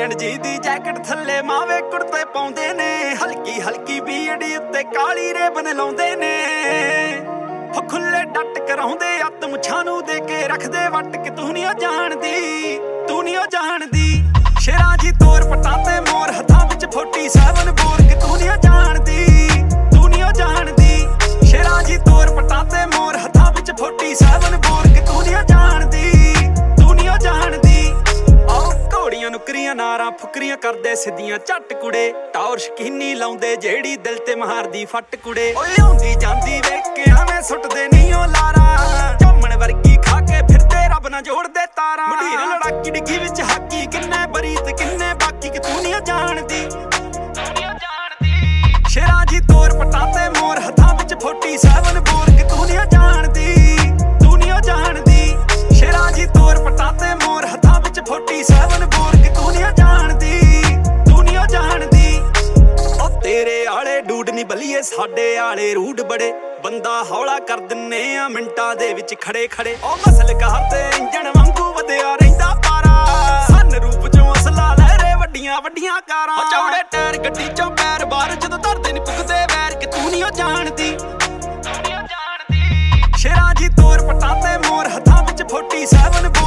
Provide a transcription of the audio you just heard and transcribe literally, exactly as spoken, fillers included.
England ਜੀ ਦੀ jacket ਥੱਲੇ ਮਾਵੇ ਕੁੜਤੇ ਪਾਉਂਦੇ ਨੇ, ਹਲਕੀ ਹਲਕੀ ਬੀੜੀ ਉੱਤੇ ਕਾਲੀ ਰੇਬਨ ਲਾਉਂਦੇ ਨੇ। ਹੋ ਖੁੱਲੇ ਡੱਟ ਕਰਾਉਂਦੇ ਅੱਤ ਮੁੱਛਾਂ ਨੂੰ ਦੇ ਕੇ ਰੱਖਦੇ ਵੱਟ ਕੇ ਤੂੰ ਨਹੀਂ ਜਾਣਦੀ, ਤੂੰ ਨਹੀਂ ਜਾਣਦੀ। ਸ਼ੇਰਾਂ ਜੀ ਤੋਰ ਪਟਾਂ ਤੇ ਮੋਰ ਹੱਥਾਂ ਵਿੱਚ ਫੋਰਟੀ ਸੈਵਨ ਬੋਰ ਕੇ ਤੂੰ ਨਹੀਂ ਜਾਣਦੀ, ਤੂੰ ਨਹੀਂ ਜਾਣਦੀ। ਸ਼ੇਰਾਂ ਜੀ ਤੋਰ ਪਟਾਂ ਤੇ ਮੋਰ ਹੱਥਾਂ ਵਿੱਚ ਫੋਰਟੀ ਸੈਵਨ ਬੋਰ ਕੇ ਤੂੰ ਨਹੀਂ ਜਾਣਦੀ, ਤੂੰ ਨਹੀਂ ਜਾਣਦੀ। ਆਹ ਘੋੜੀਆਂ ਨੁਕਰੀਆਂ ਨਾਰਾਂ ਫੁਕਰੀਆਂ ਕਰਦੇ ਸਿੱਧੀਆਂ ਝੱਟ ਕੁੜੇ, ਟੌਰ ਸ਼ਕੀਨੀ ਲਾਉਂਦੇ ਜਿਹੜੀ ਦਿਲ ਤੇ ਮਾਰਦੀ ਫੱਟ ਕੁੜੇ। ਓਏ ਆਉਂਦੀ ਜਾਂਦੀ ਵੇਖ ਕੇ ਐਵੇਂ ਸੁੱਟਦੇ ਨਹੀਂ ਓ ਲਾਰਾ, ਝੰਮਣ ਵਰਗੀ ਖਾ ਕੇ ਫਿਰਦੇ ਰੱਬ ਨਾ ਜੋੜਦੇ ਤਾਰਾਂ। ਮੰਡੀਰ ਲੜਾਕੀ ਡਿੱਗੀ ਵਿੱਚ ਹਾਕੀ ਕਿੰਨੇ ਬਰੀਤ ਕਿੰਨੇ ਬਾਕੀ ਕਿ ਤੂੰ ਨਹੀਂ ਜਾਣਦੀ, ਤੂੰ ਨਹੀਂ ਜਾਣਦੀ। ਸ਼ੇਰਾਂ ਜੀ ਤੋਰ ਪਟਾਂ ਤੇ ਮੋਰ ਹੱਥਾਂ ਵਿੱਚ ਫੋਰਟੀ ਸੈਵਨ ਬੋਰ ਕੇ ਤੂੰ ਨਹੀਂ ਜਾਣਦੀ, ਤੂੰ ਨਹੀਂ ਜਾਣਦੀ। ਸ਼ੇਰਾਂ ਜੀ ਤੋਰ ਪਟਾਂ ਤੇ ਮੋਰ ਹੱਥਾਂ ਵਿੱਚ ਫੋਰਟੀ ਸੈਵਨ ਬੋਰ ਕੇ ਤੂੰ ਨਹੀਂ ਜਾਣਦੀ, ਤੂੰ ਨਹੀਂ ਜਾਣਦੀ। ਉਹ ਤੇਰੇ ਆਲੇ ਡੂਡ ਨਹੀਂ ਬਲੀਏ ਸਾਡੇ ਆਲੇ ਰੂਡ ਬੜੇ, ਬੰਦਾ ਹੌਲਾ ਕਰ ਦਿੰਨੇ ਆ ਮਿੰਟਾਂ ਦੇ ਵਿੱਚ ਖੜੇ ਖੜੇ। ਉਹ ਮਸਲ ਕਾਰ ਤੇ ਇੰਜਣ ਵਾਂਗੂ ਵਧਿਆ ਰਹਿੰਦਾ ਪਾਰਾ, ਸਨ ਰੂਪ ਚੋਂ ਅਸਲਾ ਲਹਿਰੇ ਵੱਡੀਆਂ ਵੱਡੀਆਂ ਕਾਰਾਂ। ਉਹ ਚੌੜੇ ਟਾਇਰ ਗੱਡੀ ਚੋਂ ਪੈਰ ਬਾਹਰ ਜਦੋਂ ਧਰਦੇ ਨੀ ਪੁੱਗਦੇ ਵੈਰ ਕਿ ਤੂੰ ਨਹੀਂ ਜਾਣਦੀ, ਤੂੰ ਨਹੀਂ ਜਾਣਦੀ। ਸ਼ੇਰਾਂ ਜੀ ਤੋਰ ਪਟਾਂ ਤੇ ਮੋਰ ਹੱਥਾਂ ਵਿੱਚ ਫੋਰਟੀ ਸੈਵਨ